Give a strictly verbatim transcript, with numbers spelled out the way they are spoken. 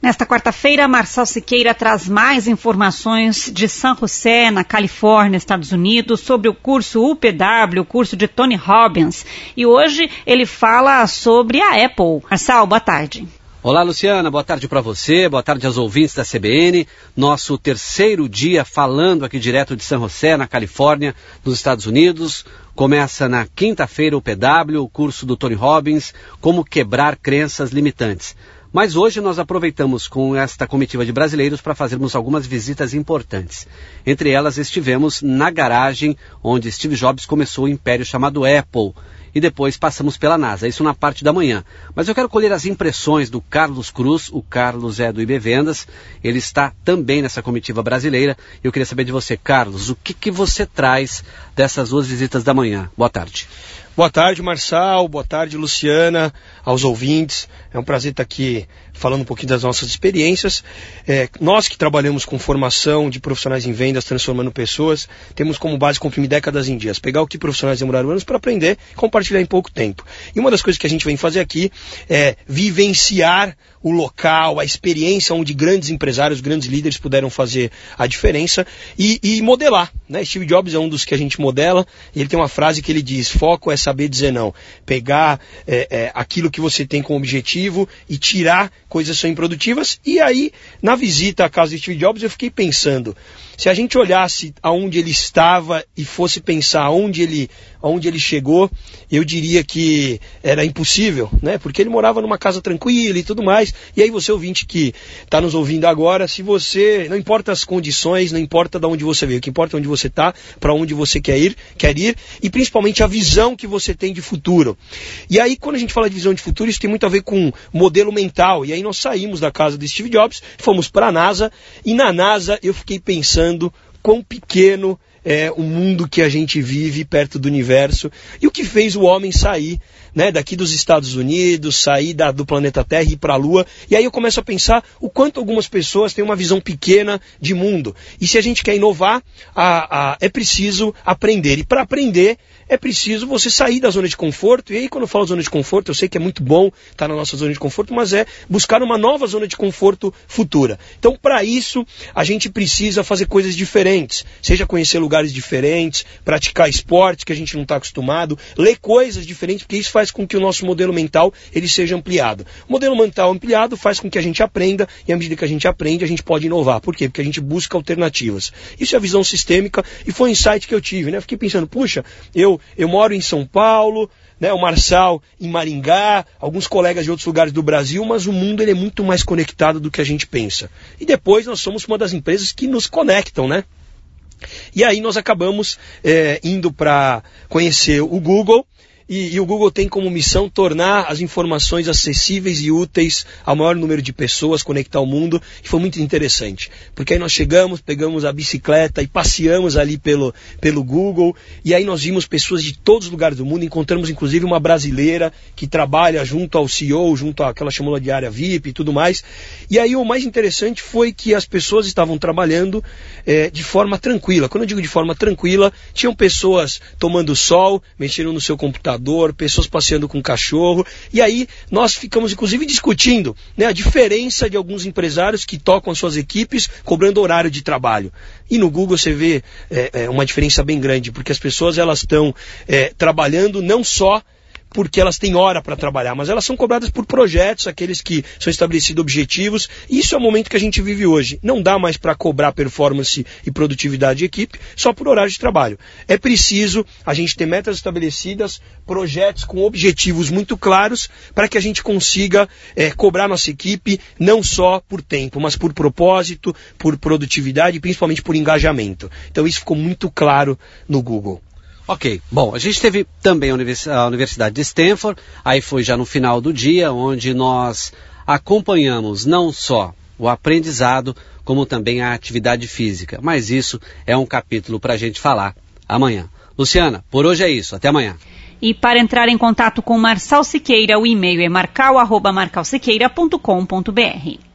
Nesta quarta-feira, Marçal Siqueira traz mais informações de San José, na Califórnia, Estados Unidos, sobre o curso U P W, o curso de Tony Robbins. E hoje ele fala sobre a Apple. Marçal, boa tarde. Olá, Luciana, boa tarde para você, boa tarde aos ouvintes da C B N. Nosso terceiro dia falando aqui direto de San José, na Califórnia, nos Estados Unidos. Começa na quinta-feira o U P W, o curso do Tony Robbins, Como Quebrar Crenças Limitantes. Mas hoje nós aproveitamos com esta comitiva de brasileiros para fazermos algumas visitas importantes. Entre elas estivemos na garagem onde Steve Jobs começou o império chamado Apple. E depois passamos pela NASA, isso na parte da manhã. Mas eu quero colher as impressões do Carlos Cruz, o Carlos é do I B Vendas, ele está também nessa comitiva brasileira. Eu queria saber de você, Carlos, o que, que você traz dessas duas visitas da manhã? Boa tarde. Boa tarde, Marçal, boa tarde, Luciana, aos ouvintes. É um prazer estar aqui falando um pouquinho das nossas experiências. É, nós que trabalhamos com formação de profissionais em vendas, transformando pessoas, temos como base comprimir décadas em dias. Pegar o que profissionais demoraram anos para aprender e compartilhar em pouco tempo. E uma das coisas que a gente vem fazer aqui é vivenciar o local, a experiência onde grandes empresários, grandes líderes puderam fazer a diferença e, e modelar, né? Steve Jobs é um dos que a gente modela e ele tem uma frase que ele diz: foco é saber dizer não. Pegar é, é, aquilo que você tem como objetivo e tirar coisas que são improdutivas. E aí, na visita à casa de Steve Jobs, eu fiquei pensando, se a gente olhasse aonde ele estava e fosse pensar aonde ele, aonde ele chegou, eu diria que era impossível, né? Porque ele morava numa casa tranquila e tudo mais. E aí você, ouvinte que está nos ouvindo agora, se você, não importa as condições, não importa de onde você veio, o que importa é onde você está, para onde você quer ir, quer ir, e principalmente a visão que você tem de futuro. E aí, quando a gente fala de visão de futuro, isso tem muito a ver com modelo mental. E aí nós saímos da casa de Steve Jobs, fomos para a NASA, e na NASA eu fiquei pensando quão pequeno é o mundo que a gente vive perto do universo e o que fez o homem sair, né, daqui dos Estados Unidos, sair da, do planeta Terra e ir para a Lua. E aí eu começo a pensar o quanto algumas pessoas têm uma visão pequena de mundo. E se a gente quer inovar, a, a, é preciso aprender. E para aprender, é preciso você sair da zona de conforto. E aí, quando eu falo zona de conforto, eu sei que é muito bom estar na nossa zona de conforto, mas é buscar uma nova zona de conforto futura. Então, para isso, a gente precisa fazer coisas diferentes. Seja conhecer lugares diferentes, praticar esportes que a gente não está acostumado, ler coisas diferentes, porque isso faz com que o nosso modelo mental ele seja ampliado. O modelo mental ampliado faz com que a gente aprenda, e à medida que a gente aprende, a gente pode inovar. Por quê? Porque a gente busca alternativas. Isso é a visão sistêmica, e foi um insight que eu tive, né? Fiquei pensando, puxa, eu Eu moro em São Paulo, né, o Marçal em Maringá, alguns colegas de outros lugares do Brasil, mas o mundo ele é muito mais conectado do que a gente pensa. E depois nós somos uma das empresas que nos conectam, né? E aí nós acabamos é, indo para conhecer o Google. E, e o Google tem como missão tornar as informações acessíveis e úteis ao maior número de pessoas, conectar o mundo, e foi muito interessante, porque aí nós chegamos, pegamos a bicicleta e passeamos ali pelo, pelo Google, e aí nós vimos pessoas de todos os lugares do mundo, encontramos inclusive uma brasileira que trabalha junto ao C E O, junto àquela chamada de área V I P e tudo mais, e aí o mais interessante foi que as pessoas estavam trabalhando é, de forma tranquila. Quando eu digo de forma tranquila, tinham pessoas tomando sol, mexendo no seu computador, pessoas passeando com cachorro, e aí nós ficamos inclusive discutindo, né, a diferença de alguns empresários que tocam as suas equipes cobrando horário de trabalho. E no Google você vê é, é, uma diferença bem grande, porque as pessoas elas estão é, trabalhando não só porque elas têm hora para trabalhar, mas elas são cobradas por projetos, aqueles que são estabelecidos objetivos, e isso é o momento que a gente vive hoje. Não dá mais para cobrar performance e produtividade de equipe só por horário de trabalho. É preciso a gente ter metas estabelecidas, projetos com objetivos muito claros, para que a gente consiga é, cobrar nossa equipe não só por tempo, mas por propósito, por produtividade e principalmente por engajamento. Então isso ficou muito claro no Google. Ok, bom, a gente teve também a Universidade de Stanford, aí foi já no final do dia, onde nós acompanhamos não só o aprendizado, como também a atividade física. Mas isso é um capítulo para a gente falar amanhã. Luciana, por hoje é isso, até amanhã. E para entrar em contato com Marçal Siqueira, o e-mail é marcal arroba marcal siqueira ponto com ponto br.